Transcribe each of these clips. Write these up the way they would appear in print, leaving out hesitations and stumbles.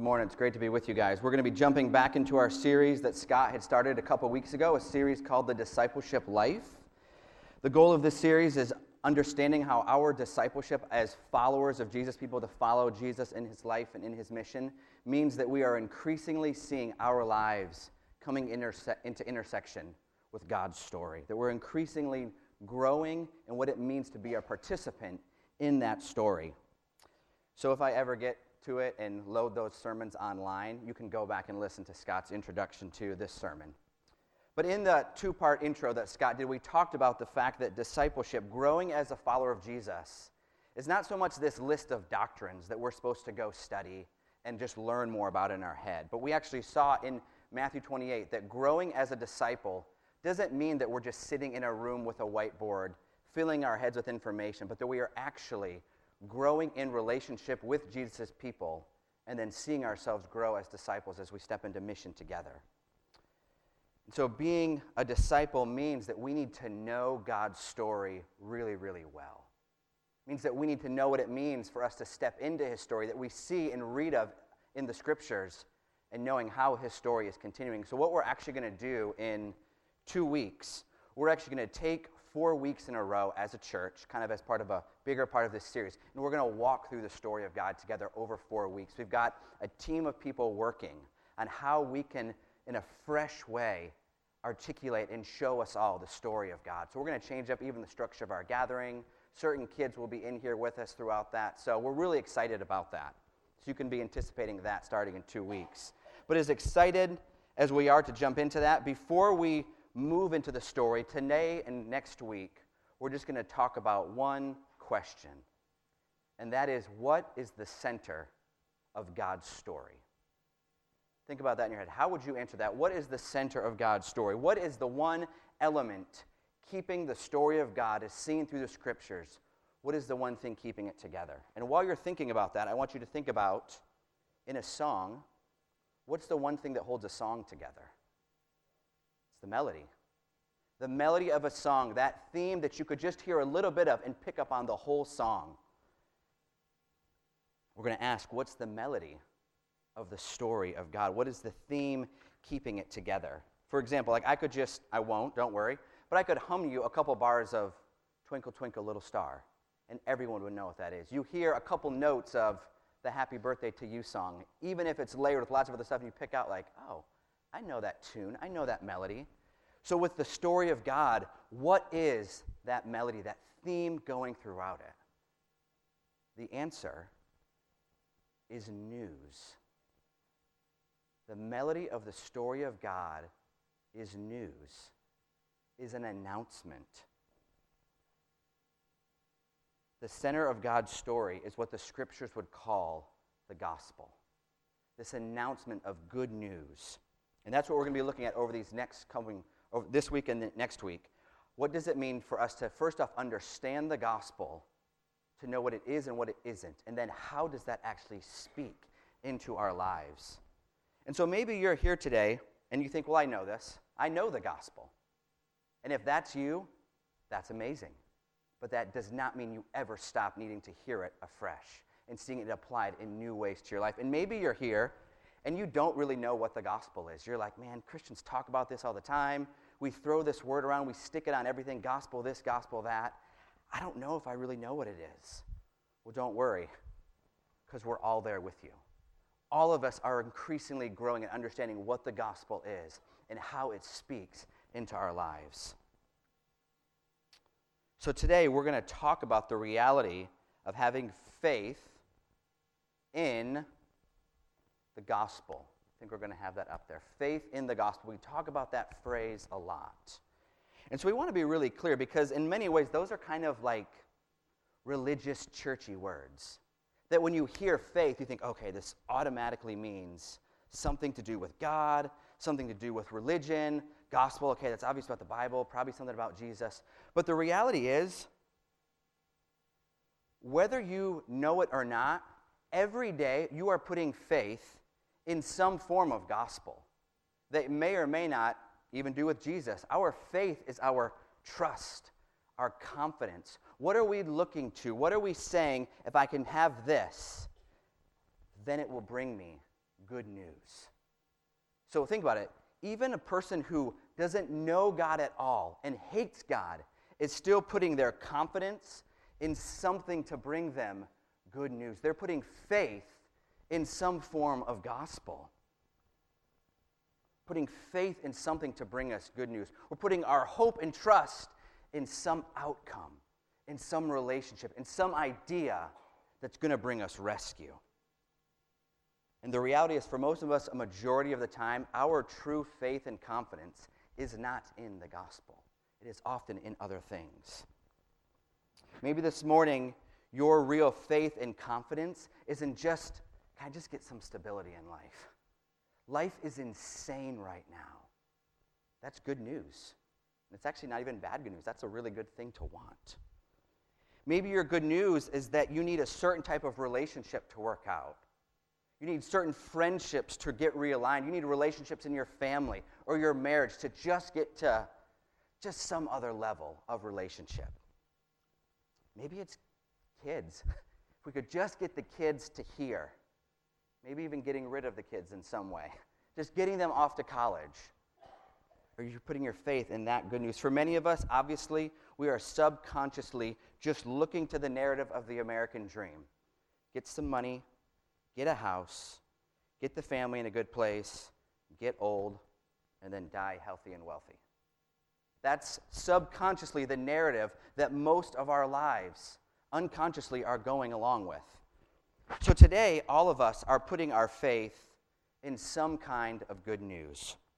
Good morning. It's great to be with you guys. We're going to be jumping back into our series that Scott had started a couple weeks ago, a series called The Discipleship Life. The goal of this series is understanding how our discipleship as followers of Jesus, people to follow Jesus in his life and in his mission, means that we are increasingly seeing our lives coming into intersection with God's story, that we're increasingly growing in what it means to be a participant in that story. So if I ever get to it and load those sermons online, you can go back and listen to Scott's introduction to this sermon. But in the two-part intro that Scott did, we talked about the fact that discipleship, growing as a follower of Jesus, is not so much this list of doctrines that we're supposed to go study and just learn more about in our head. But we actually saw in Matthew 28 that growing as a disciple doesn't mean that we're just sitting in a room with a whiteboard, filling our heads with information, but that we are actually growing in relationship with Jesus' people and then seeing ourselves grow as disciples as we step into mission together. And so being a disciple means that we need to know God's story really, really well. It means that we need to know what it means for us to step into his story that we see and read of in the scriptures and knowing how his story is continuing. So what we're actually going to do in 2 weeks, we're actually going to take 4 weeks in a row as a church, kind of as part of a bigger part of this series. And we're going to walk through the story of God together over 4 weeks. We've got a team of people working on how we can, in a fresh way, articulate and show us all the story of God. So we're going to change up even the structure of our gathering. Certain kids will be in here with us throughout that. So we're really excited about that. So you can be anticipating that starting in 2 weeks. But as excited as we are to jump into that, before we move into the story, today and next week, we're just going to talk about one question. And that is, what is the center of God's story? Think about that in your head. How would you answer that? What is the center of God's story? What is the one element keeping the story of God as seen through the scriptures? What is the one thing keeping it together? And while you're thinking about that, I want you to think about, in a song, what's the one thing that holds a song together? The melody. The melody of a song, that theme that you could just hear a little bit of and pick up on the whole song. We're going to ask, what's the melody of the story of God? What is the theme keeping it together? For example, I won't, don't worry, but I could hum you a couple bars of Twinkle, Twinkle, Little Star, and everyone would know what that is. You hear a couple notes of the Happy Birthday to You song, even if it's layered with lots of other stuff, and you pick out like, oh, I know that tune. I know that melody. So with the story of God, what is that melody, that theme going throughout it? The answer is news. The melody of the story of God is news, is an announcement. The center of God's story is what the scriptures would call the gospel, this announcement of good news. And that's what we're going to be looking at over this week and next week. What does it mean for us to, first off, understand the gospel, to know what it is and what it isn't, and then how does that actually speak into our lives? And so maybe you're here today and you think, well, I know this. I know the gospel. And if that's you, that's amazing. But that does not mean you ever stop needing to hear it afresh and seeing it applied in new ways to your life. And maybe you're here and you don't really know what the gospel is. You're like, man, Christians talk about this all the time. We throw this word around. We stick it on everything, gospel this, gospel that. I don't know if I really know what it is. Well, don't worry, because we're all there with you. All of us are increasingly growing and understanding what the gospel is and how it speaks into our lives. So today we're going to talk about the reality of having faith in the gospel. I think we're going to have that up there. Faith in the gospel. We talk about that phrase a lot. And so we want to be really clear because in many ways those are kind of like religious, churchy words. That when you hear faith, you think, okay, this automatically means something to do with God, something to do with religion, gospel, okay, that's obvious about the Bible, probably something about Jesus. But the reality is, whether you know it or not, every day you are putting faith in some form of gospel that may or may not even do with Jesus. Our faith is our trust, our confidence. What are we looking to? What are we saying, if I can have this, then it will bring me good news. So think about it. Even a person who doesn't know God at all and hates God is still putting their confidence in something to bring them good news. They're putting faith in some form of gospel. Putting faith in something to bring us good news. We're putting our hope and trust in some outcome, in some relationship, in some idea that's going to bring us rescue. And the reality is, for most of us, a majority of the time, our true faith and confidence is not in the gospel. It is often in other things. Maybe this morning, your real faith and confidence isn't just, can I just get some stability in life? Life is insane right now. That's good news. It's actually not even bad good news. That's a really good thing to want. Maybe your good news is that you need a certain type of relationship to work out. You need certain friendships to get realigned. You need relationships in your family or your marriage to just get to just some other level of relationship. Maybe it's kids. If we could just get the kids to here, maybe even getting rid of the kids in some way, just getting them off to college. Or you're putting your faith in that good news. For many of us, obviously, we are subconsciously just looking to the narrative of the American dream. Get some money, get a house, get the family in a good place, get old, and then die healthy and wealthy. That's subconsciously the narrative that most of our lives unconsciously are going along with. So today, all of us are putting our faith in some kind of good news.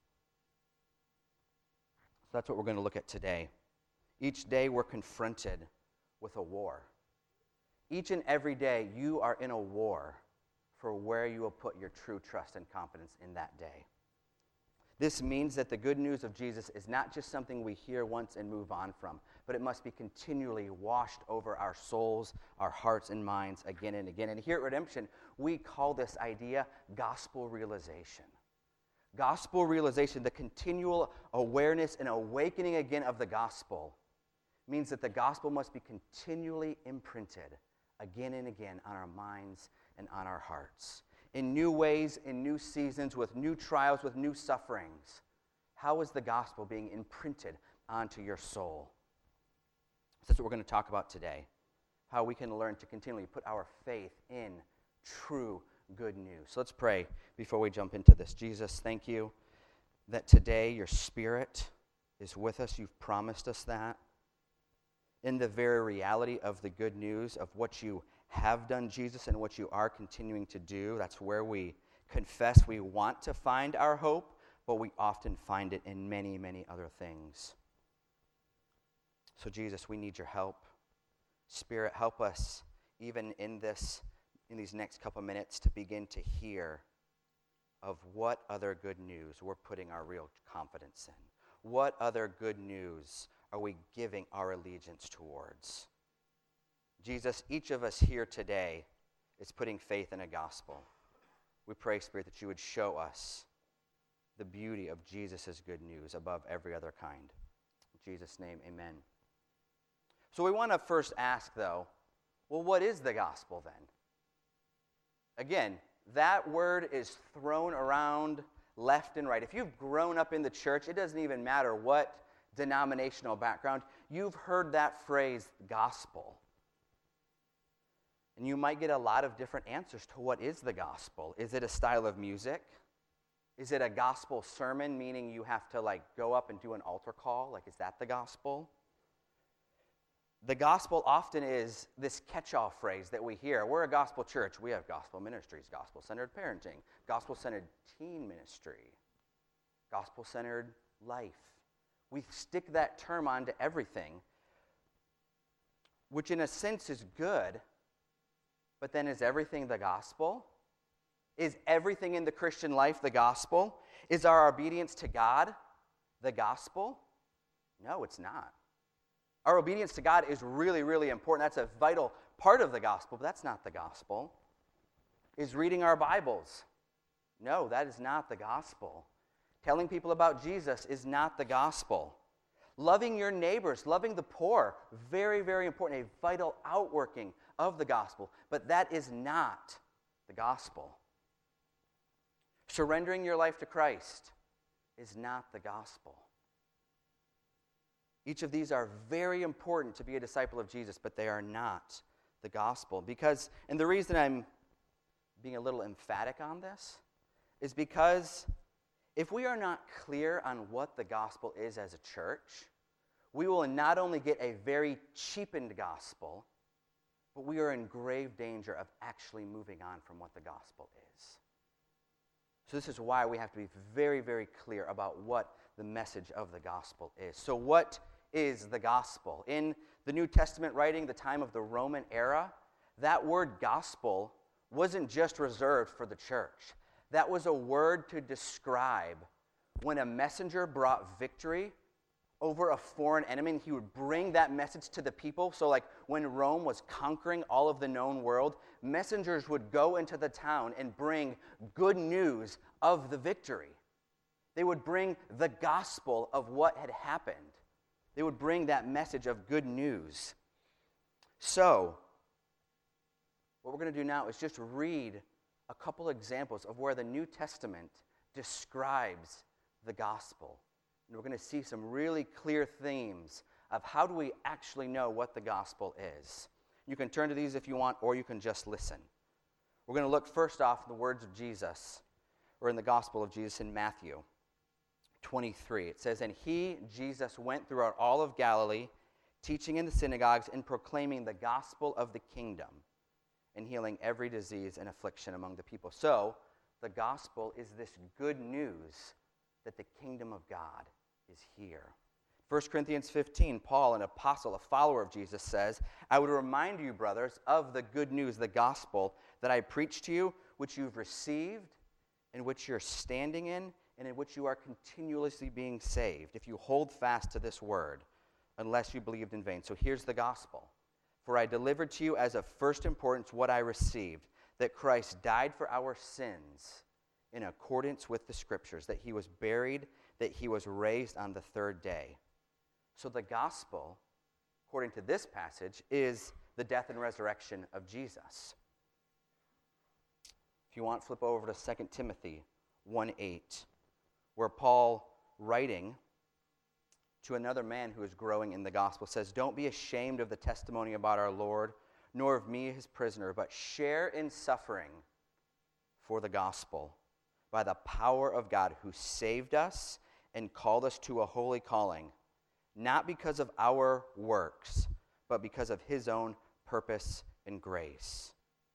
So that's what we're going to look at today. Each day we're confronted with a war. Each and every day you are in a war for where you will put your true trust and confidence in that day. This means that the good news of Jesus is not just something we hear once and move on from, but it must be continually washed over our souls, our hearts, and minds again and again. And here at Redemption, we call this idea gospel realization. Gospel realization, the continual awareness and awakening again of the gospel, means that the gospel must be continually imprinted again and again on our minds and on our hearts. In new ways, in new seasons, with new trials, with new sufferings. How is the gospel being imprinted onto your soul? That's what we're going to talk about today. How we can learn to continually put our faith in true good news. So let's pray before we jump into this. Jesus, thank you that today your Spirit is with us. You've promised us that. In the very reality of the good news of what you have done, Jesus, and what you are continuing to do, that's where we confess we want to find our hope, but we often find it in many, many other things. So Jesus, we need your help. Spirit, help us even in these next couple minutes to begin to hear of what other good news we're putting our real confidence in. What other good news are we giving our allegiance towards? Jesus, each of us here today is putting faith in a gospel. We pray, Spirit, that you would show us the beauty of Jesus' good news above every other kind. In Jesus' name, amen. So we want to first ask, though, well, what is the gospel then? Again, that word is thrown around left and right. If you've grown up in the church, it doesn't even matter what denominational background, you've heard that phrase, gospel. And you might get a lot of different answers to what is the gospel. Is it a style of music? Is it a gospel sermon, meaning you have to go up and do an altar call? Is that the gospel? The gospel often is this catch-all phrase that we hear. We're a gospel church. We have gospel ministries, gospel-centered parenting, gospel-centered teen ministry, gospel-centered life. We stick that term onto everything, which in a sense is good, but then is everything the gospel? Is everything in the Christian life the gospel? Is our obedience to God the gospel? No, it's not. Our obedience to God is really, really important. That's a vital part of the gospel, but that's not the gospel. Is reading our Bibles? No, that is not the gospel. Telling people about Jesus is not the gospel. Loving your neighbors, loving the poor, very, very important, a vital outworking of the gospel, but that is not the gospel. Surrendering your life to Christ is not the gospel. Each of these are very important to be a disciple of Jesus, but they are not the gospel. Because, and the reason I'm being a little emphatic on this is because if we are not clear on what the gospel is as a church, we will not only get a very cheapened gospel, but we are in grave danger of actually moving on from what the gospel is. So this is why we have to be very, very clear about what the message of the gospel is. So what is the gospel? In the New Testament writing, the time of the Roman era, that word gospel wasn't just reserved for the church. That was a word to describe when a messenger brought victory over a foreign enemy, and he would bring that message to the people. So like when Rome was conquering all of the known world, messengers would go into the town and bring good news of the victory. They would bring the gospel of what had happened. They would bring that message of good news. So, what we're going to do now is just read a couple examples of where the New Testament describes the gospel. And we're going to see some really clear themes of how do we actually know what the gospel is. You can turn to these if you want, or you can just listen. We're going to look first off in the words of Jesus, or in the gospel of Jesus in Matthew 23. It says, "And he, Jesus, went throughout all of Galilee, teaching in the synagogues and proclaiming the gospel of the kingdom, and healing every disease and affliction among the people." So, the gospel is this good news that the kingdom of God is here. 1 Corinthians 15, Paul, an apostle, a follower of Jesus, says, "I would remind you, brothers, of the good news, the gospel that I preached to you, which you've received, in which you're standing in, and in which you are continuously being saved, if you hold fast to this word, unless you believed in vain." So here's the gospel. "For I delivered to you as of first importance what I received, that Christ died for our sins in accordance with the Scriptures, that he was buried, that he was raised on the third day." So the gospel, according to this passage, is the death and resurrection of Jesus. If you want, flip over to 2 Timothy 1:8, where Paul, writing to another man who is growing in the gospel, says, "Don't be ashamed of the testimony about our Lord, nor of me, his prisoner, but share in suffering for the gospel by the power of God, who saved us and called us to a holy calling, not because of our works, but because of his own purpose and grace."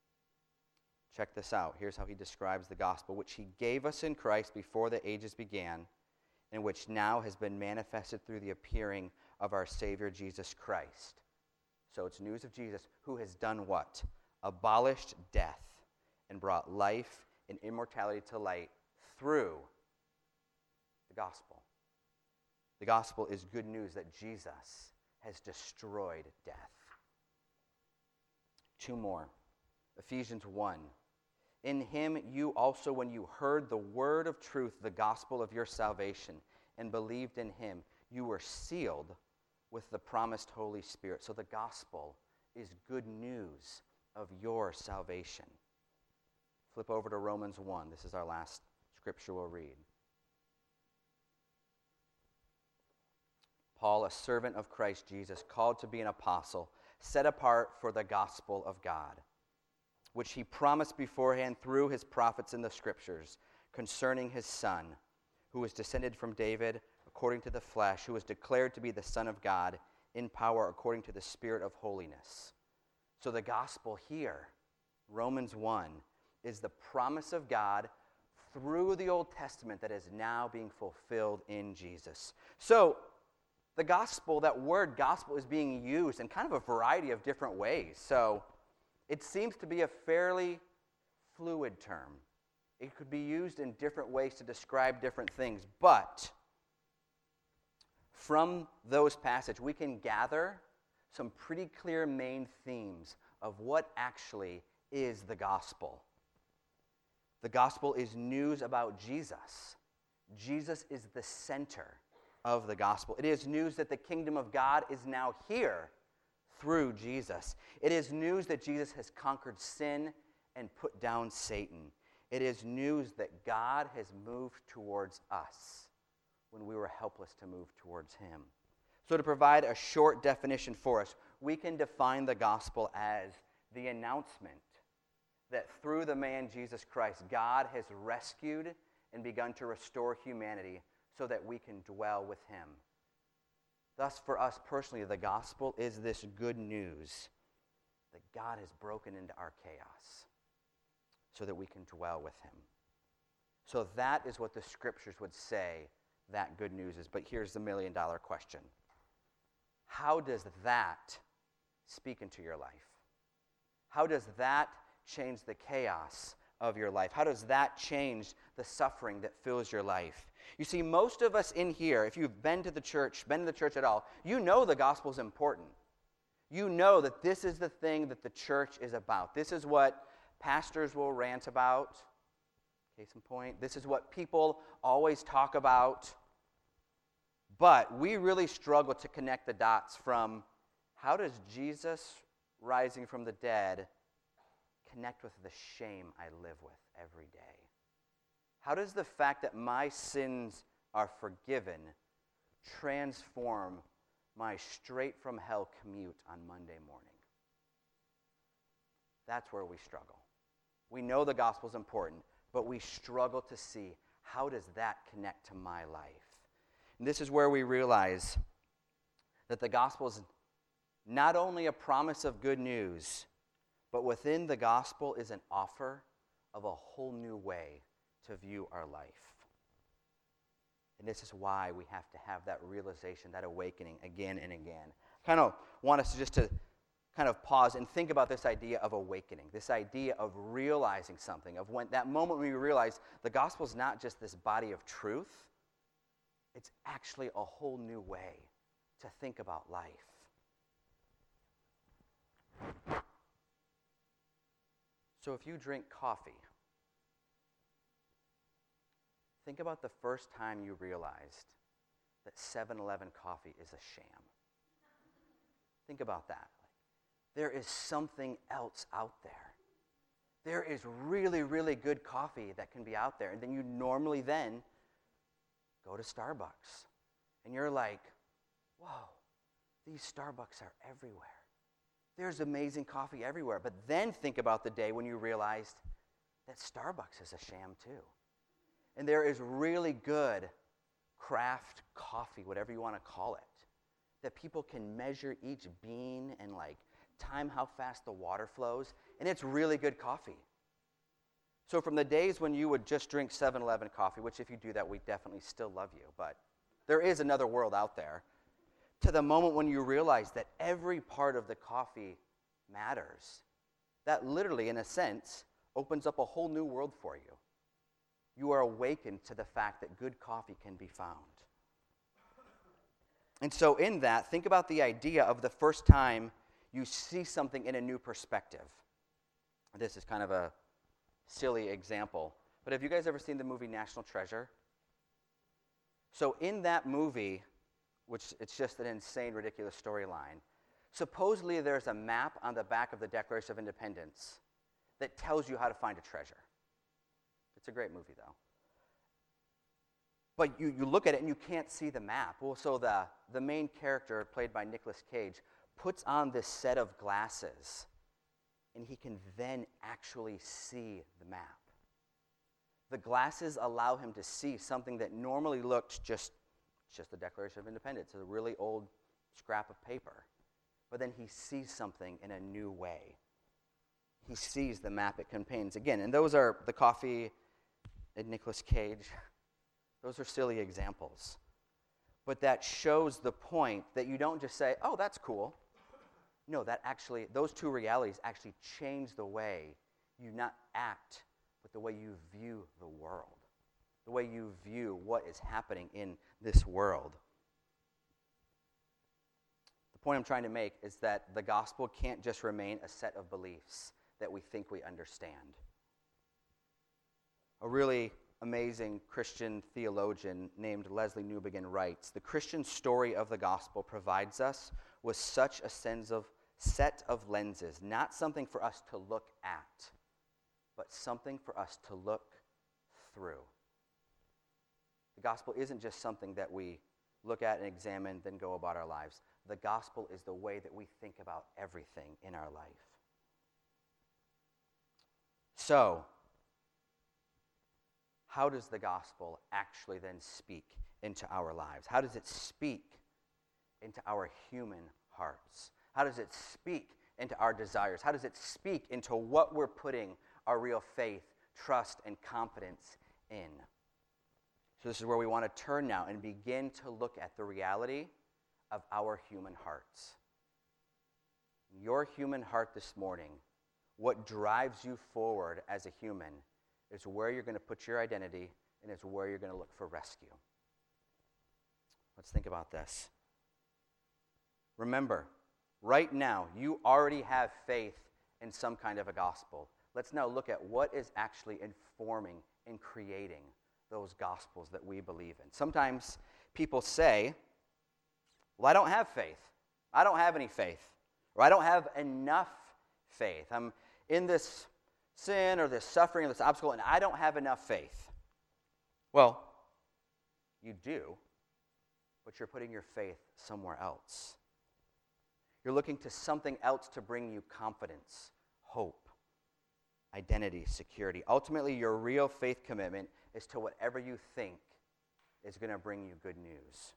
Check this out. Here's how he describes the gospel, "which he gave us in Christ before the ages began, and which now has been manifested through the appearing of our Savior Jesus Christ." So it's news of Jesus, who has done what? Abolished death and brought life and immortality to light through the gospel. The gospel is good news that Jesus has destroyed death. Two more. Ephesians 1. "In him you also, when you heard the word of truth, the gospel of your salvation, and believed in him, you were sealed with the promised Holy Spirit." So the gospel is good news of your salvation. Flip over to Romans 1. This is our last scripture we'll read. "Paul, a servant of Christ Jesus, called to be an apostle, set apart for the gospel of God, which he promised beforehand through his prophets in the Scriptures, concerning his Son, who was descended from David according to the flesh, who was declared to be the Son of God in power according to the Spirit of holiness." So the gospel here, Romans 1, is the promise of God through the Old Testament that is now being fulfilled in Jesus. So the gospel, that word gospel, is being used in kind of a variety of different ways. So it seems to be a fairly fluid term. It could be used in different ways to describe different things. But from those passages, we can gather some pretty clear main themes of what actually is the gospel. The gospel is news about Jesus. Jesus is the center of the gospel. It is news that the kingdom of God is now here through Jesus. It is news that Jesus has conquered sin and put down Satan. It is news that God has moved towards us when we were helpless to move towards him. So to provide a short definition for us, we can define the gospel as the announcement that through the man Jesus Christ, God has rescued and begun to restore humanity so that we can dwell with him. Thus, for us personally, the gospel is this good news that God has broken into our chaos so that we can dwell with him. So that is what the scriptures would say that good news is. But here's the million-dollar question. How does that speak into your life? How does that change the chaos of your life? How does that change the suffering that fills your life? You see, most of us in here, if you've been to the church at all, you know the gospel is important. You know that this is the thing that the church is about. This is what pastors will rant about. Case in point, this is what people always talk about. But we really struggle to connect the dots from how does Jesus rising from the dead connect with the shame I live with every day? How does the fact that my sins are forgiven transform my straight from hell commute on Monday morning? That's where we struggle. We know the gospel is important, but we struggle to see how does that connect to my life? And this is where we realize that the gospel is not only a promise of good news, but within the gospel is an offer of a whole new way to view our life. And this is why we have to have that realization, that awakening again and again. I kind of want us to kind of pause and think about this idea of awakening, this idea of realizing something, of when that moment when we realize the gospel is not just this body of truth, it's actually a whole new way to think about life. So if you drink coffee, think about the first time you realized that 7-Eleven coffee is a sham. Think about that. There is something else out there. There is really, really good coffee that can be out there. And then you normally then go to Starbucks. And you're like, whoa, these Starbucks are everywhere. There's amazing coffee everywhere. But then think about the day when you realized that Starbucks is a sham too. And there is really good craft coffee, whatever you want to call it, that people can measure each bean and time how fast the water flows, and it's really good coffee. So from the days when you would just drink 7-Eleven coffee, which if you do that, we definitely still love you, but there is another world out there, to the moment when you realize that every part of the coffee matters, that literally, in a sense, opens up a whole new world for you. You are awakened to the fact that good coffee can be found. And so in that, think about the idea of the first time you see something in a new perspective. This is kind of a silly example, but have you guys ever seen the movie National Treasure? So in that movie, which it's just an insane, ridiculous storyline, supposedly there's a map on the back of the Declaration of Independence that tells you how to find a treasure. It's a great movie, though. But you look at it and you can't see the map. Well, so the main character, played by Nicolas Cage, puts on this set of glasses, and he can then actually see the map. The glasses allow him to see something that normally looked just the Declaration of Independence, a really old scrap of paper. But then he sees something in a new way. He sees the map it contains. Again, and those are the coffee and Nicolas Cage. Those are silly examples. But that shows the point that you don't just say, oh, that's cool. No, those two realities actually change the way you not act, but the way you view the world, the way you view what is happening in this world. The point I'm trying to make is that the gospel can't just remain a set of beliefs that we think we understand. A really amazing Christian theologian named Leslie Newbigin writes, "The Christian story of the gospel provides us with such a set of lenses, not something for us to look at, but something for us to look through. The gospel isn't just something that we look at and examine, then go about our lives. The gospel is the way that we think about everything in our life. So, how does the gospel actually then speak into our lives? How does it speak into our human hearts? How does it speak into our desires? How does it speak into what we're putting our real faith, trust, and confidence in? So this is where we want to turn now and begin to look at the reality of our human hearts. Your human heart this morning, what drives you forward as a human, is where you're going to put your identity, and it's where you're going to look for rescue. Let's think about this. Remember, right now, you already have faith in some kind of a gospel. Let's now look at what is actually informing and creating those gospels that we believe in. Sometimes people say, well, I don't have faith. I don't have any faith. Or I don't have enough faith. I'm in this sin or this suffering or this obstacle, and I don't have enough faith. Well, you do, but you're putting your faith somewhere else. You're looking to something else to bring you confidence, hope, identity, security. Ultimately, your real faith commitment is to whatever you think is going to bring you good news.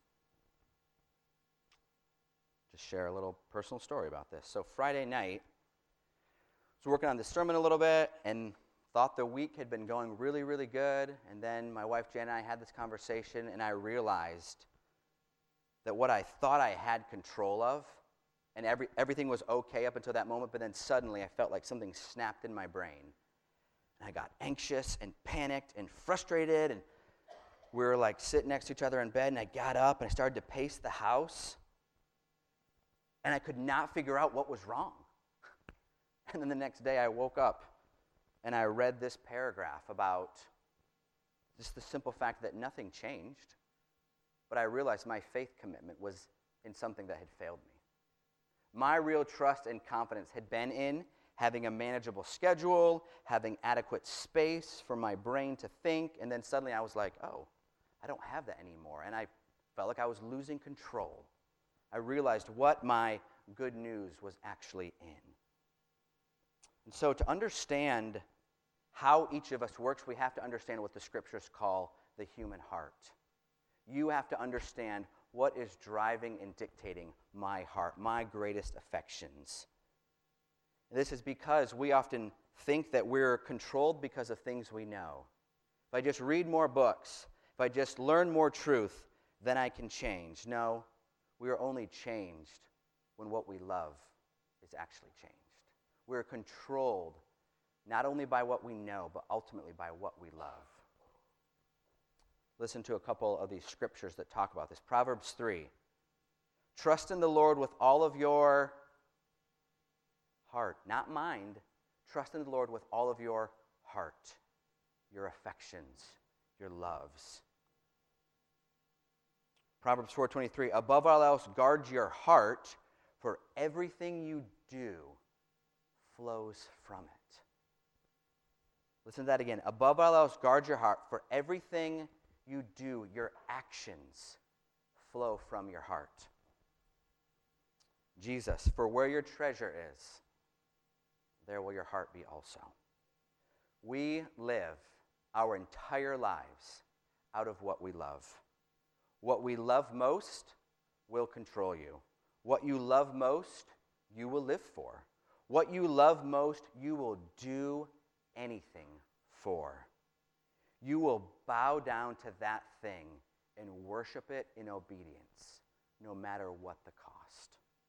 Just share a little personal story about this. So Friday night, I was working on this sermon a little bit and thought the week had been going really, really good. And then my wife Jen and I had this conversation, and I realized that what I thought I had control of, and everything was okay up until that moment, but then suddenly I felt like something snapped in my brain. And I got anxious and panicked and frustrated, and we were like sitting next to each other in bed, and I got up and I started to pace the house, and I could not figure out what was wrong. And then the next day I woke up and I read this paragraph about just the simple fact that nothing changed, but I realized my faith commitment was in something that had failed me. My real trust and confidence had been in having a manageable schedule, having adequate space for my brain to think, and then suddenly I was like, oh, I don't have that anymore, and I felt like I was losing control. I realized what my good news was actually in. And so to understand how each of us works, we have to understand what the scriptures call the human heart. You have to understand what is driving and dictating my heart, my greatest affections. And this is because we often think that we're controlled because of things we know. If I just read more books, if I just learn more truth, then I can change. No, we are only changed when what we love is actually changed. We're controlled not only by what we know, but ultimately by what we love. Listen to a couple of these scriptures that talk about this. Proverbs 3. Trust in the Lord with all of your heart, not mind. Trust in the Lord with all of your heart, your affections, your loves. Proverbs 4:23. Above all else, guard your heart, for everything you do flows from it. Listen to that again. Above all else, guard your heart, for everything you do, your actions flow from your heart. Jesus, for where your treasure is, there will your heart be also. We live our entire lives out of what we love. What we love most will control you. What you love most, you will live for. What you love most, you will do anything for. You will bow down to that thing and worship it in obedience, no matter what the cost.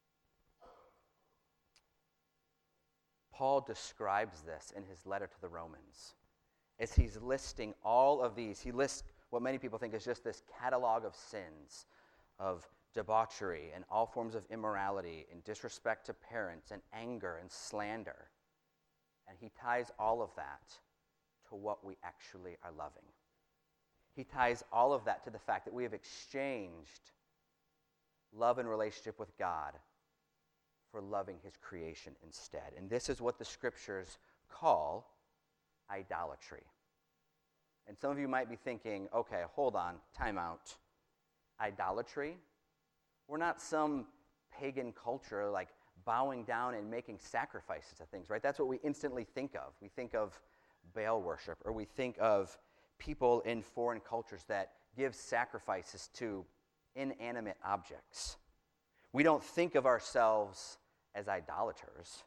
Paul describes this in his letter to the Romans. As he's listing all of these, he lists what many people think is just this catalog of sins, of debauchery and all forms of immorality and disrespect to parents and anger and slander. And he ties all of that to what we actually are loving. He ties all of that to the fact that we have exchanged love and relationship with God for loving his creation instead. And this is what the scriptures call idolatry. And some of you might be thinking, okay, hold on, time out. Idolatry? We're not some pagan culture like bowing down and making sacrifices to things, right? That's what we instantly think of. We think of Baal worship, or we think of people in foreign cultures that give sacrifices to inanimate objects. We don't think of ourselves as idolaters.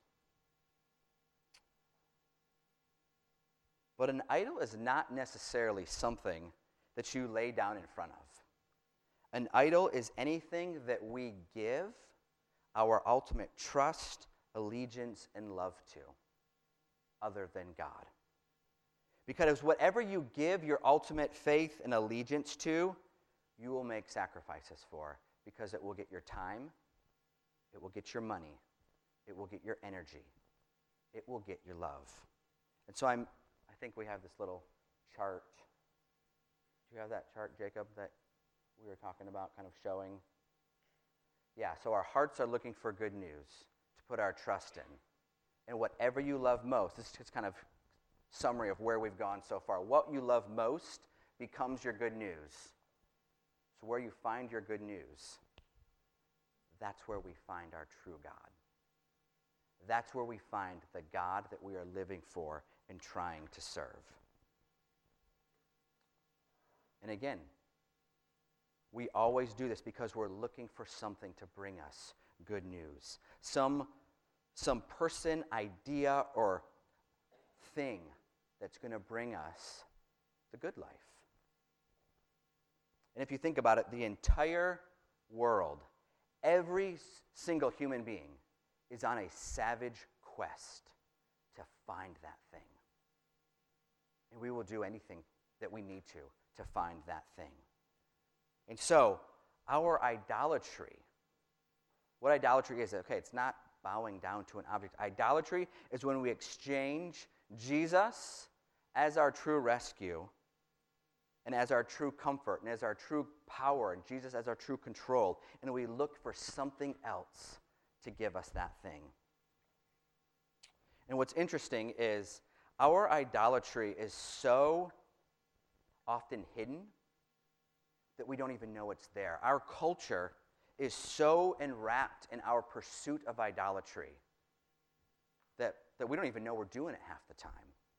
But an idol is not necessarily something that you lay down in front of. An idol is anything that we give our ultimate trust, allegiance, and love to, other than God. Because whatever you give your ultimate faith and allegiance to, you will make sacrifices for, because it will get your time, it will get your money, it will get your energy, it will get your love. And so I think we have this little chart. Do you have that chart, Jacob, that we were talking about, kind of showing? Yeah, so our hearts are looking for good news to put our trust in. And whatever you love most, this is just kind of summary of where we've gone so far. What you love most becomes your good news. So where you find your good news, that's where we find our true God. That's where we find the God that we are living for and trying to serve. And again, we always do this because we're looking for something to bring us good news. Some person, idea, or thing that's going to bring us the good life. And if you think about it, the entire world, every single human being is on a savage quest to find that thing. And we will do anything that we need to find that thing. And so, our idolatry, what idolatry is, okay, it's not bowing down to an object. Idolatry is when we exchange Jesus as our true rescue and as our true comfort and as our true power, and Jesus as our true control, and we look for something else to give us that thing. And what's interesting is our idolatry is so often hidden that we don't even know it's there. Our culture is so enwrapped in our pursuit of idolatry that we don't even know we're doing it half the time.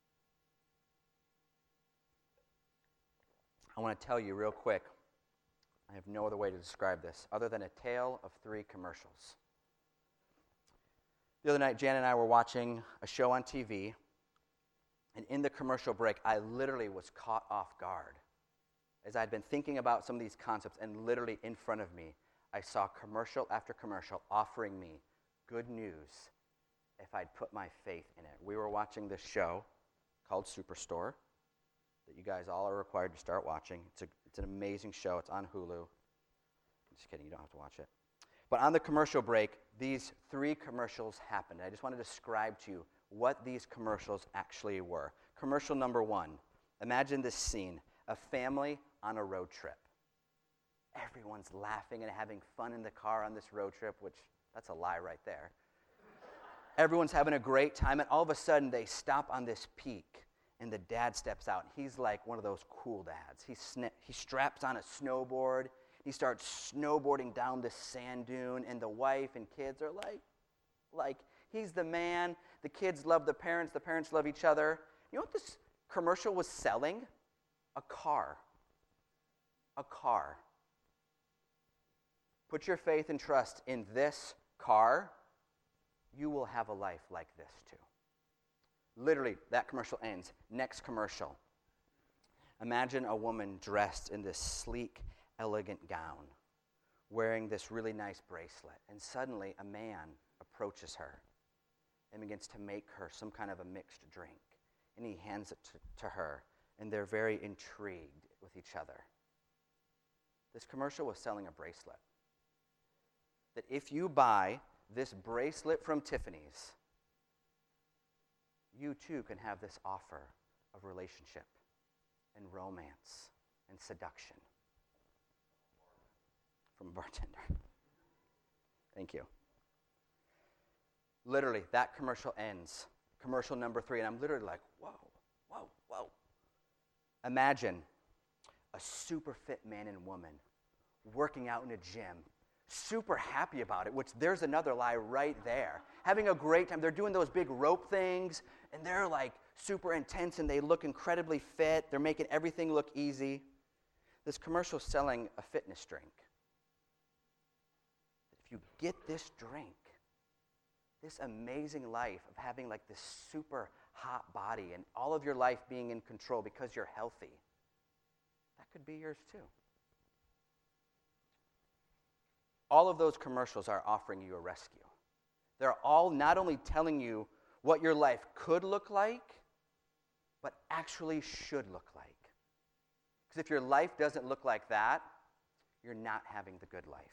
I want to tell you real quick, I have no other way to describe this other than a tale of 3 commercials. The other night, Jan and I were watching a show on TV, and in the commercial break, I literally was caught off guard. As I'd been thinking about some of these concepts, and literally in front of me, I saw commercial after commercial offering me good news if I'd put my faith in it. We were watching this show called Superstore that you guys all are required to start watching. It's an amazing show. It's on Hulu. I'm just kidding. You don't have to watch it. But on the commercial break, these 3 commercials happened. I just want to describe to you what these commercials actually were. Commercial number 1. Imagine this scene. A family on a road trip. Everyone's laughing and having fun in the car on this road trip, which, that's a lie right there. Everyone's having a great time, and all of a sudden they stop on this peak, and the dad steps out. He's like one of those cool dads. He straps on a snowboard. He starts snowboarding down this sand dune, and the wife and kids are like, he's the man. The kids love the parents love each other. You know what this commercial was selling? A car. A car. Put your faith and trust in this car. You will have a life like this too. Literally, that commercial ends. Next commercial. Imagine a woman dressed in this sleek, elegant gown, wearing this really nice bracelet, and suddenly a man approaches her and begins to make her some kind of a mixed drink, and he hands it to her, and they're very intrigued with each other. This commercial was selling a bracelet. That if you buy this bracelet from Tiffany's, you too can have this offer of relationship and romance and seduction. From a bartender. Thank you. Literally, that commercial ends. Commercial number 3, and I'm literally like, whoa. Whoa, whoa. Imagine a super fit man and woman working out in a gym, super happy about it, which there's another lie right there. Having a great time. They're doing those big rope things, and they're like super intense, and they look incredibly fit. They're making everything look easy. This commercial is selling a fitness drink. If you get this drink, this amazing life of having like this super hot body and all of your life being in control because you're healthy, that could be yours too. All of those commercials are offering you a rescue. They're all not only telling you what your life could look like, but actually should look like. Because if your life doesn't look like that, you're not having the good life.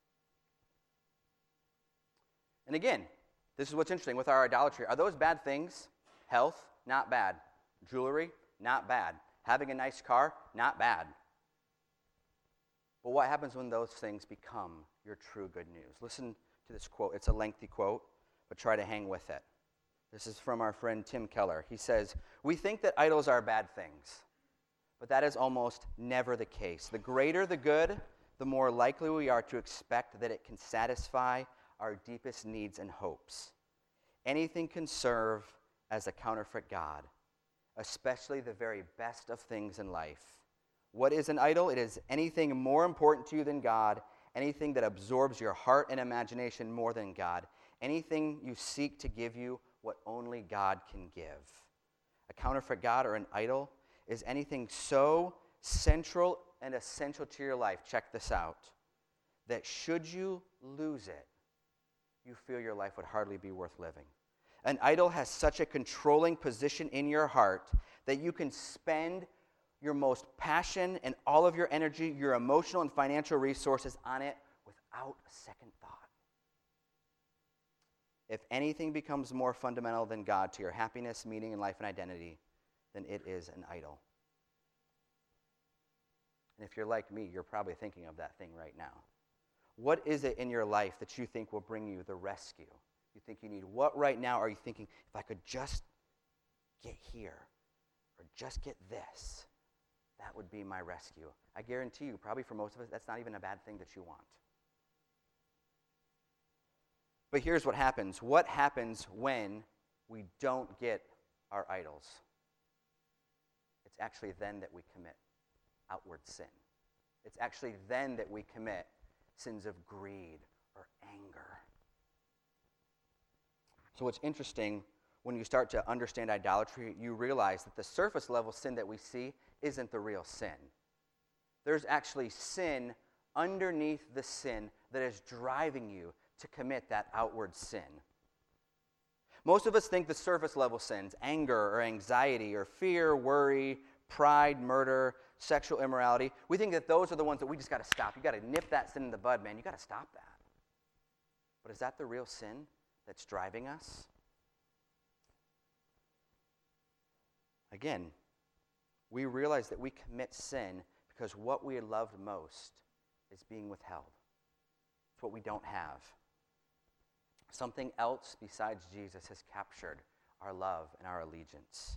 And again, this is what's interesting with our idolatry. Are those bad things? Health, not bad. Jewelry, not bad. Having a nice car, not bad. But what happens when those things become your true good news? Listen to this quote. It's a lengthy quote, but try to hang with it. This is from our friend Tim Keller. He says, "We think that idols are bad things, but that is almost never the case. The greater the good, the more likely we are to expect that it can satisfy our deepest needs and hopes. Anything can serve as a counterfeit God, especially the very best of things in life. What is an idol? It is anything more important to you than God, anything that absorbs your heart and imagination more than God, anything you seek to give you what only God can give. A counterfeit God or an idol is anything so central and essential to your life, check this out, that should you lose it, you feel your life would hardly be worth living. An idol has such a controlling position in your heart that you can spend your most passion and all of your energy, your emotional and financial resources on it without a second thought. If anything becomes more fundamental than God to your happiness, meaning in life, and identity, then it is an idol. And if you're like me, you're probably thinking of that thing right now. What is it in your life that you think will bring you the rescue? You think you need what right now? Are you thinking, if I could just get here or just get this, that would be my rescue? I guarantee you, probably for most of us, that's not even a bad thing that you want. But here's what happens. What happens when we don't get our idols? It's actually then that we commit outward sin. It's actually then that we commit sins of greed or anger. So what's interesting, when you start to understand idolatry, you realize that the surface level sin that we see isn't the real sin. There's actually sin underneath the sin that is driving you to commit that outward sin. Most of us think the surface level sins, anger or anxiety or fear, worry, pride, murder, sexual immorality, we think that those are the ones that we just got to stop. You got to nip that sin in the bud, man. You got to stop that. But is that the real sin that's driving us? Again, we realize that we commit sin because what we loved most is being withheld. It's what we don't have. Something else besides Jesus has captured our love and our allegiance.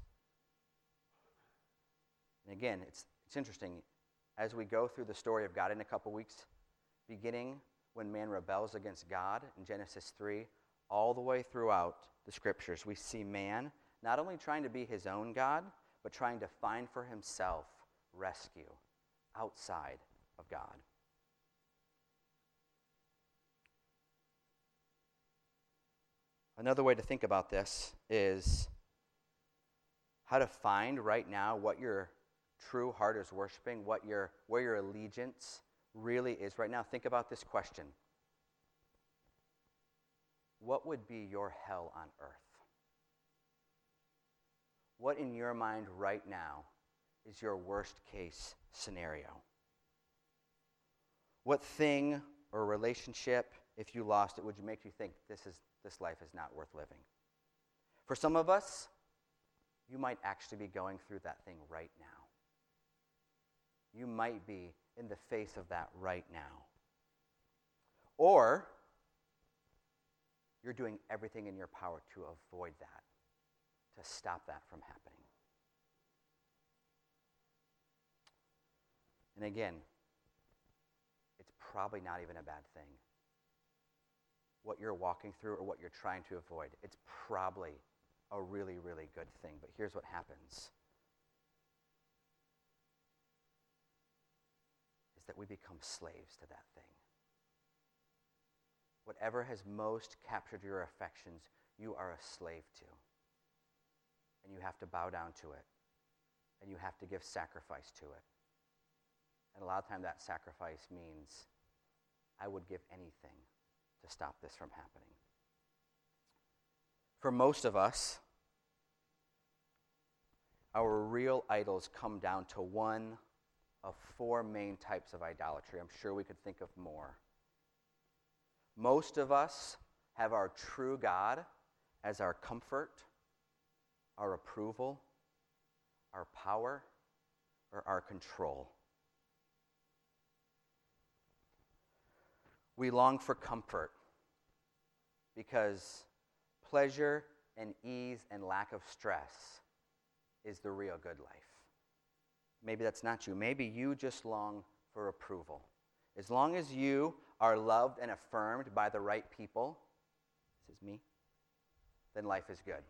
And again, it's interesting. As we go through the story of God in a couple weeks, beginning when man rebels against God in Genesis 3, all the way throughout the scriptures, we see man not only trying to be his own God, but trying to find for himself rescue outside of God. Another way to think about this is how to find right now what your true heart is worshiping, where your allegiance really is right now. Think about this question. What would be your hell on earth? What in your mind right now is your worst case scenario? What thing or relationship, if you lost it, would you make you think this life is not worth living? For some of us, you might actually be going through that thing right now. You might be in the face of that right now. Or you're doing everything in your power to avoid that, to stop that from happening. And again, it's probably not even a bad thing. What you're walking through or what you're trying to avoid, it's probably a really, really good thing. But here's what happens. Is that we become slaves to that thing. Whatever has most captured your affections, you are a slave to. And you have to bow down to it. And you have to give sacrifice to it. And a lot of time that sacrifice means I would give anything to stop this from happening. For most of us, our real idols come down to one of four main types of idolatry. I'm sure we could think of more. Most of us have our true God as our comfort, our approval, our power, or our control. We long for comfort because pleasure and ease and lack of stress is the real good life. Maybe that's not you. Maybe you just long for approval. As long as you are loved and affirmed by the right people, this is me, then life is good.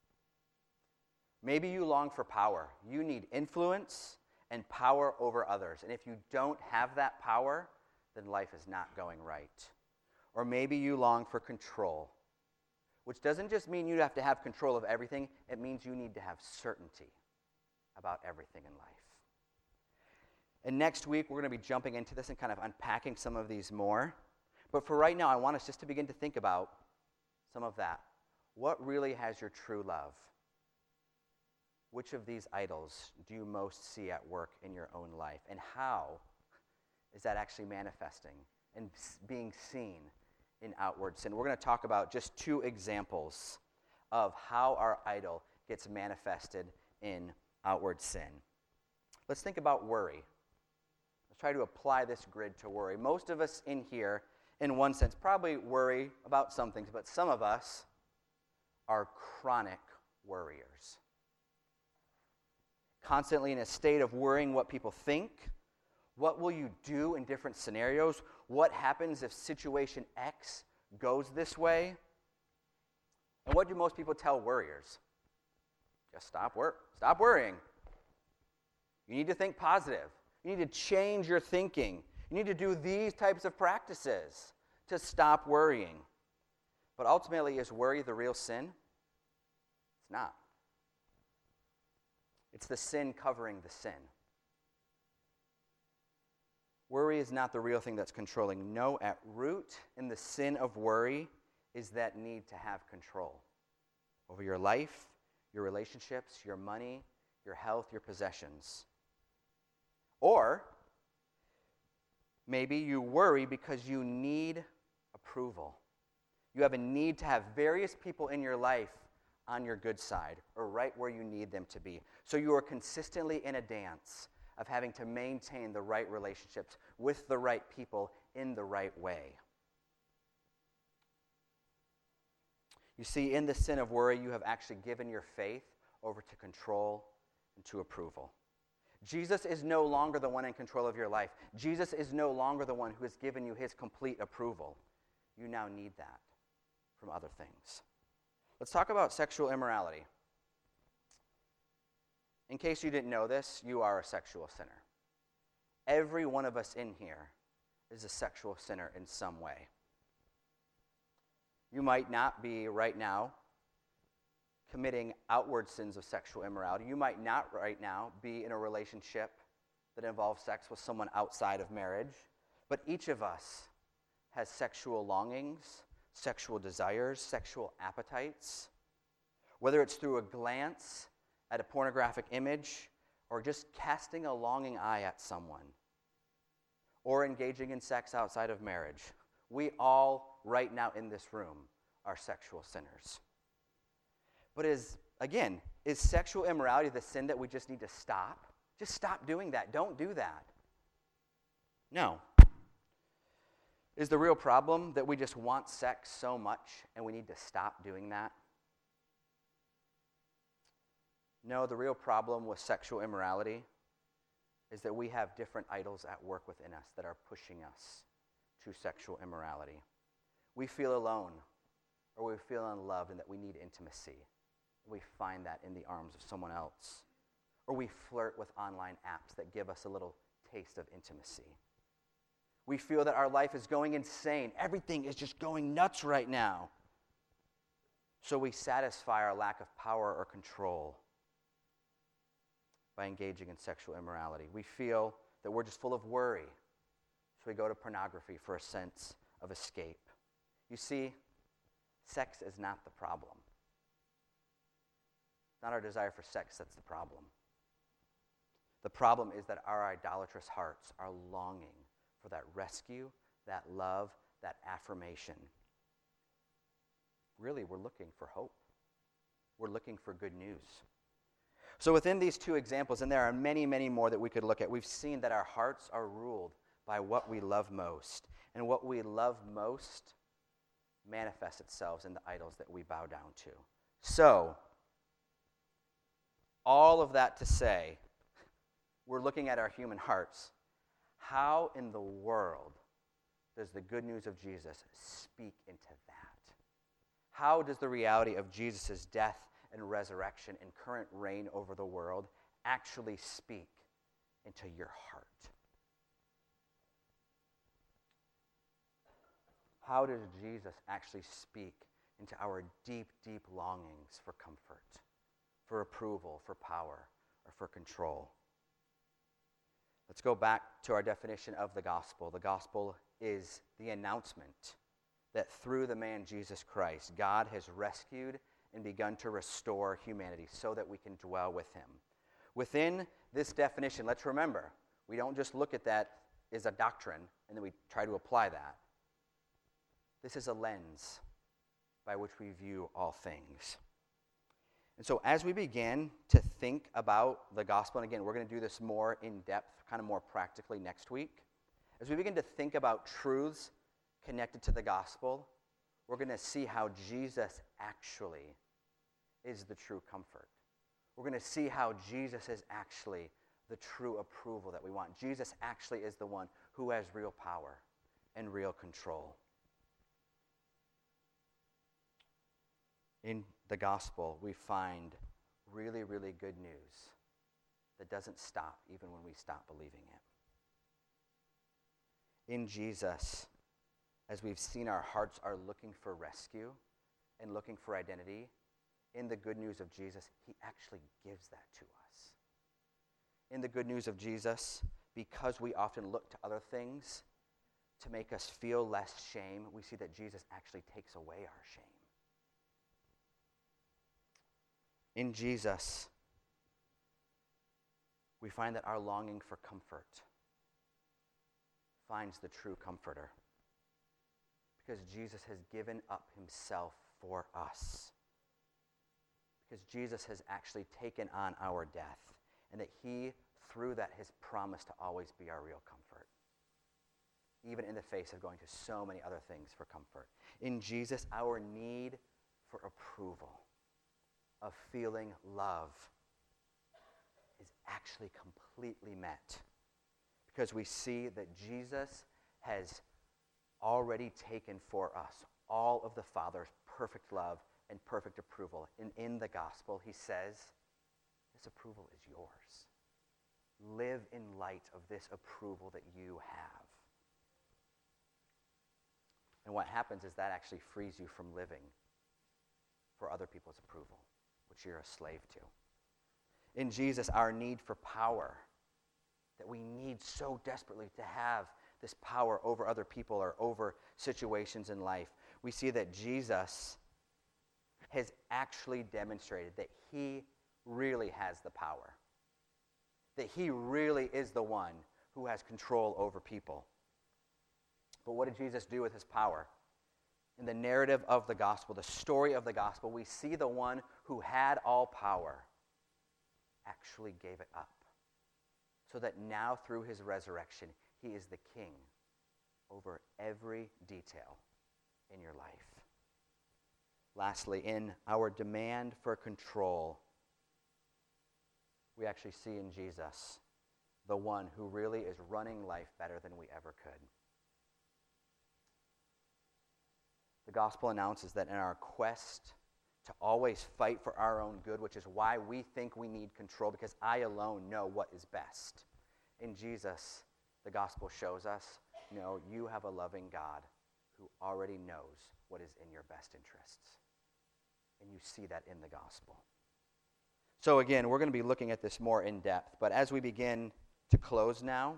Maybe you long for power. You need influence and power over others. And if you don't have that power, then life is not going right. Or maybe you long for control, which doesn't just mean you have to have control of everything. It means you need to have certainty about everything in life. And next week, we're going to be jumping into this and kind of unpacking some of these more. But for right now, I want us just to begin to think about some of that. What really has your true love? Which of these idols do you most see at work in your own life? And how is that actually manifesting and being seen in outward sin? We're going to talk about just two examples of how our idol gets manifested in outward sin. Let's think about worry. Let's try to apply this grid to worry. Most of us in here, in one sense, probably worry about some things, but some of us are chronic worriers. Constantly in a state of worrying what people think. What will you do in different scenarios? What happens if situation X goes this way? And what do most people tell worriers? Just stop worrying. You need to think positive. You need to change your thinking. You need to do these types of practices to stop worrying. But ultimately, is worry the real sin? It's not. It's the sin covering the sin. Worry is not the real thing that's controlling. No, at root in the sin of worry is that need to have control over your life, your relationships, your money, your health, your possessions. Or maybe you worry because you need approval. You have a need to have various people in your life on your good side or right where you need them to be. So you are consistently in a dance of having to maintain the right relationships with the right people in the right way. You see, in the sin of worry, you have actually given your faith over to control and to approval. Jesus is no longer the one in control of your life. Jesus is no longer the one who has given you his complete approval. You now need that from other things. Let's talk about sexual immorality. In case you didn't know this, you are a sexual sinner. Every one of us in here is a sexual sinner in some way. You might not be right now committing outward sins of sexual immorality. You might not right now be in a relationship that involves sex with someone outside of marriage. But each of us has sexual longings, sexual desires, sexual appetites. Whether it's through a glance at a pornographic image, or just casting a longing eye at someone, or engaging in sex outside of marriage. We all, right now in this room, are sexual sinners. But is sexual immorality the sin that we just need to stop? Just stop doing that. Don't do that. No. Is the real problem that we just want sex so much and we need to stop doing that? No, the real problem with sexual immorality is that we have different idols at work within us that are pushing us to sexual immorality. We feel alone, or we feel unloved, and that we need intimacy. We find that in the arms of someone else. Or we flirt with online apps that give us a little taste of intimacy. We feel that our life is going insane. Everything is just going nuts right now. So we satisfy our lack of power or control by engaging in sexual immorality. We feel that we're just full of worry. So we go to pornography for a sense of escape. You see, sex is not the problem. It's not our desire for sex that's the problem. The problem is that our idolatrous hearts are longing for that rescue, that love, that affirmation. Really, we're looking for hope. We're looking for good news. So within these two examples, and there are many, many more that we could look at, we've seen that our hearts are ruled by what we love most. And what we love most manifests itself in the idols that we bow down to. So, all of that to say, we're looking at our human hearts. How in the world does the good news of Jesus speak into that? How does the reality of Jesus' death and resurrection and current reign over the world actually speak into your heart? How does Jesus actually speak into our deep, deep longings for comfort, for approval, for power, or for control? Let's go back to our definition of the gospel. The gospel is the announcement that through the man Jesus Christ, God has rescued and begun to restore humanity so that we can dwell with him. Within this definition, let's remember, we don't just look at that as a doctrine and then we try to apply that. This is a lens by which we view all things. And so as we begin to think about the gospel, and again, we're going to do this more in depth, kind of more practically next week. As we begin to think about truths connected to the gospel, we're going to see how Jesus actually is the true comfort. We're going to see how Jesus is actually the true approval that we want. Jesus actually is the one who has real power and real control. In the gospel, we find really, really good news that doesn't stop even when we stop believing it. In Jesus, as we've seen, our hearts are looking for rescue and looking for identity. In the good news of Jesus, he actually gives that to us. In the good news of Jesus, because we often look to other things to make us feel less shame, we see that Jesus actually takes away our shame. In Jesus, we find that our longing for comfort finds the true comforter because Jesus has given up himself for us. Because Jesus has actually taken on our death and that he, through that, has promised to always be our real comfort, even in the face of going to so many other things for comfort. In Jesus, our need for approval, of feeling love, is actually completely met because we see that Jesus has already taken for us all of the Father's perfect love and perfect approval. And in the gospel, he says, this approval is yours. Live in light of this approval that you have. And what happens is that actually frees you from living for other people's approval, which you're a slave to. In Jesus, our need for power, that we need so desperately to have this power over other people or over situations in life, we see that Jesus has actually demonstrated that he really has the power, that he really is the one who has control over people. But what did Jesus do with his power? In the narrative of the gospel, the story of the gospel, we see the one who had all power actually gave it up. So that now through his resurrection, he is the king over every detail in your life. Lastly, in our demand for control, we actually see in Jesus the one who really is running life better than we ever could. The gospel announces that in our quest to always fight for our own good, which is why we think we need control, because I alone know what is best. In Jesus, the gospel shows us, no, you have a loving God who already knows what is in your best interests. And you see that in the gospel. So again, we're going to be looking at this more in depth, but as we begin to close now,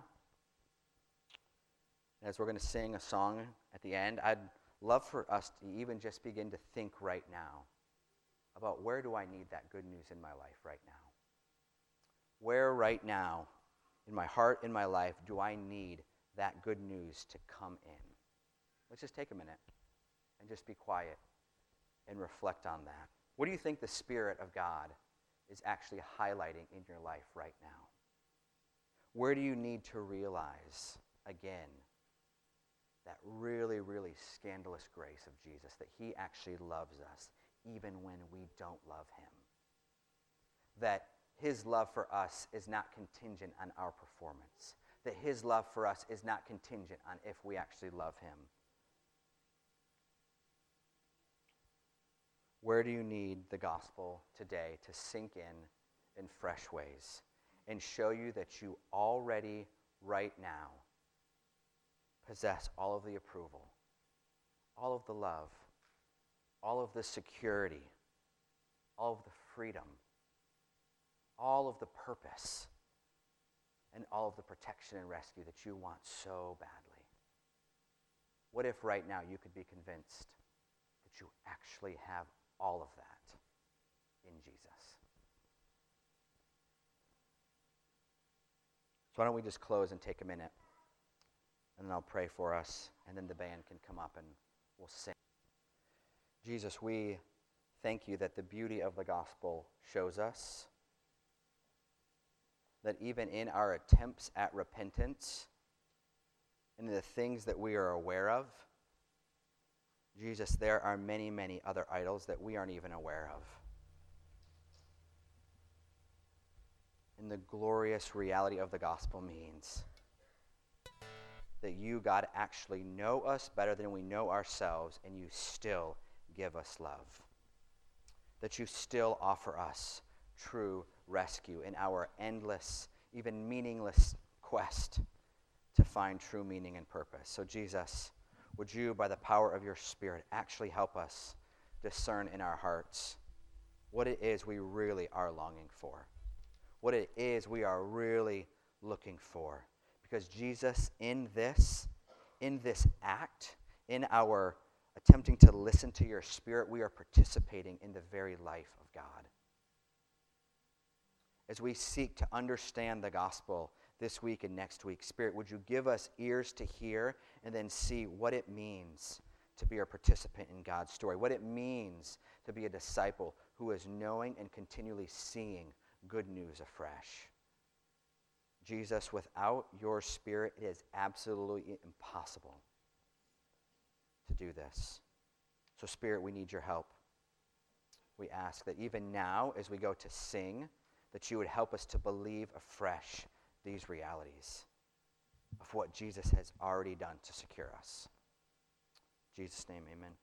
as we're going to sing a song at the end, I'd love for us to even just begin to think right now about where do I need that good news in my life right now? Where right now, in my heart, in my life, do I need that good news to come in? Let's just take a minute and just be quiet and reflect on that. What do you think the Spirit of God is actually highlighting in your life right now? Where do you need to realize, again, that really, really scandalous grace of Jesus, that he actually loves us even when we don't love him? That his love for us is not contingent on our performance. That his love for us is not contingent on if we actually love him. Where do you need the gospel today to sink in fresh ways and show you that you already, right now, possess all of the approval, all of the love, all of the security, all of the freedom, all of the purpose, and all of the protection and rescue that you want so badly? What if right now you could be convinced that you actually have all of that in Jesus? So why don't we just close and take a minute, and then I'll pray for us, and then the band can come up and we'll sing. Jesus, we thank you that the beauty of the gospel shows us that even in our attempts at repentance and the things that we are aware of, Jesus, there are many, many other idols that we aren't even aware of. And the glorious reality of the gospel means that you, God, actually know us better than we know ourselves, and you still give us love. That you still offer us true rescue in our endless, even meaningless quest to find true meaning and purpose. So Jesus, would you, by the power of your Spirit, actually help us discern in our hearts what it is we really are longing for, what it is we are really looking for. Because Jesus, in this act, in our attempting to listen to your Spirit, we are participating in the very life of God. As we seek to understand the gospel this week and next week, Spirit, would you give us ears to hear and then see what it means to be a participant in God's story, what it means to be a disciple who is knowing and continually seeing good news afresh. Jesus, without your Spirit, it is absolutely impossible to do this. So, Spirit, we need your help. We ask that even now, as we go to sing, that you would help us to believe afresh these realities of what Jesus has already done to secure us. In Jesus' name, amen.